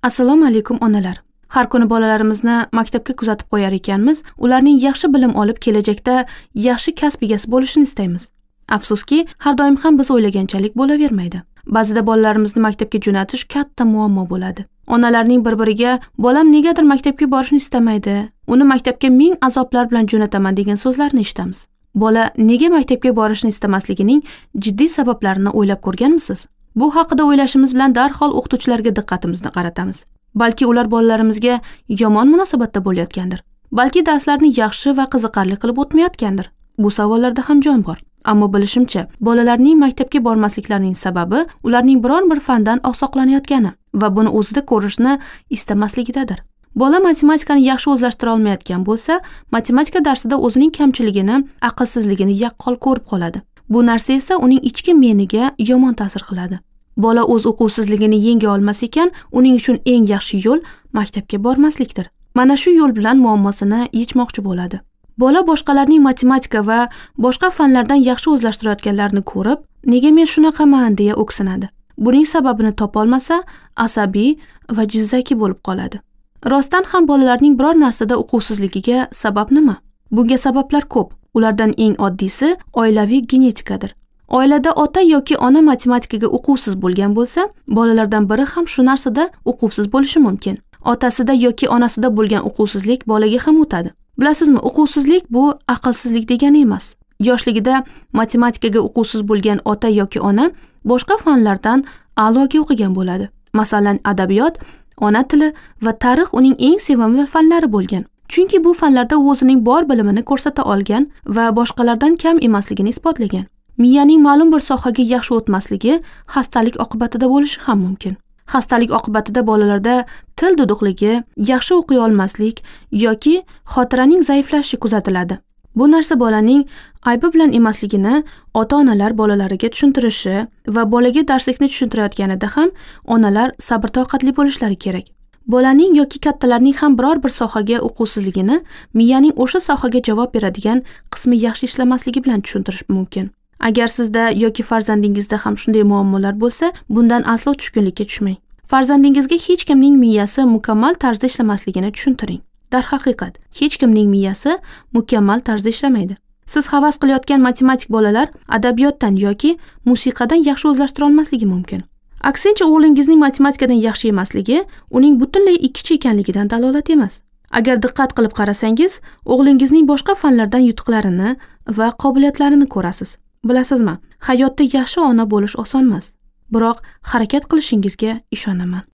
Assalomu alaykum onalar. Har kuni bolalarimizni maktabga kuzatib qo'yar ekanmiz, ularning yaxshi bilim olib kelajakda yaxshi kasb egasi bo'lishini istaymiz. Afsuski, har doim ham biz o'ylaganchalik bo'lavermaydi. Ba'zida bolalarimizni maktabga jo'natish katta muammo bo'ladi. Onalarning bir-biriga "Bolam negadir maktabga borishni istamaydi, uni maktabga ming azoblar bilan jo'nataman" degan so'zlarni eshitamiz. Bola nega maktabga borishni istamasligining jiddiy sabablarini o'ylab ko'rganmisiz? Bu haqida o'ylashimiz bilan darhol o'qituvchilarga diqqatimizni qaratamiz. Balki ular bolalarimizga yomon munosabatda bo'layotgandir. Balki darslarni yaxshi va qiziqarli qilib o'tmayotgandir. Bu savollarda ham jon bor. Ammo bilishimcha, bolalarning maktabga bormasliklarining sababi ularning biron bir fandan oqsoqlanayotgani va buni o'zida ko'rishni istamasligidadir. Bola matematikani yaxshi o'zlashtira olmayotgan bo'lsa, matematika darsida o'zining kamchiligini, aqlsizligini yaqqol ko'rib qoladi. Bu narsa esa uning ichki meniga yomon ta'sir qiladi. Bola o'z o'quvsizligini yenga olmas ekan, uning uchun eng yaxshi yo'l maktabga bormaslikdir. Mana shu yo'l bilan muammosini yechmoqchi bo'ladi. Bola boshqalarning matematika va boshqa fanlardan yaxshi o'zlashtirayotganlarini ko'rib, nega men shunaqaman deya o'ksinadi. Buning sababini topolmasa, asabiy va jizzaki bo'lib qoladi. Rostdan ham bolalarning biror narsada o'quvsizligiga sabab nima? Bunga sabablar ko'p. Ulardan eng oddiysi oilaviy genetikadir. Oilada ota yoki ona matematikaga uquvsiz bo'lgan bo'lsa, bolalardan biri ham shu narsada uquvsiz bo'lishi mumkin. Otasida yoki onasida bo'lgan uquvsizlik bolaga ham o'tadi. Bilasizmi, uquvsizlik bu aqlsizlik degani emas. Yoshligida matematikaga uquvsiz bo'lgan ota yoki ona boshqa fanlardan a'loga o'qigan bo'ladi. Masalan, adabiyot, ona tili va tarix uning eng sevimli fanlari bo'lgan. Chunki bu fanlarda u o'zining bor bilimini ko'rsata olgan va boshqalardan kam emasligini isbotlagan. Miyaning ma'lum bir sohaga yaxshi o'tmasligi xastalik oqibatida bo'lishi ham mumkin. Xastalik oqibatida bolalarda til duduqligi, yaxshi o'qiy olmaslik yoki xotiraning zaiflashishi kuzatiladi. Bu narsa bolaning aybi bilan emasligini ota-onalar bolalariga tushuntirishi va bolaga darslikni tushuntirayotganida ham onalar sabr-toqatli bo'lishlari kerak. Bolaning yoki kattalarning ham biror bir sohaga o'quvsizligini miyaning o'sha sohaga javob beradigan qismi yaxshi ishlamasligi bilan tushuntirish mumkin. Agar sizda yoki farzandingizda ham shunday muammolar bo'lsa, bundan aslo tushkunlikka tushmang. Farzandingizga hech kimning miyasi mukammal tarzda ishlamasligini tushuntiring. Darhaqiqat, hech kimning miyasi mukammal tarzda ishlamaydi. Siz havas qilayotgan matematik bolalar adabiyotdan yoki musiqadan yaxshi o'zlashtira olmasligi mumkin. Aksincha, o'g'lingizning matematikadan yaxshi emasligi uning butunlay ikkichi ekanligidan dalolat emas. Agar diqqat qilib qarasangiz, o'g'lingizning boshqa fanlardan yutuqlarini va qobiliyatlarini ko'rasiz. Bilasizmi, hayotda yaxshi ona bo'lish oson emas. Biroq harakat qilishingizga ishonaman.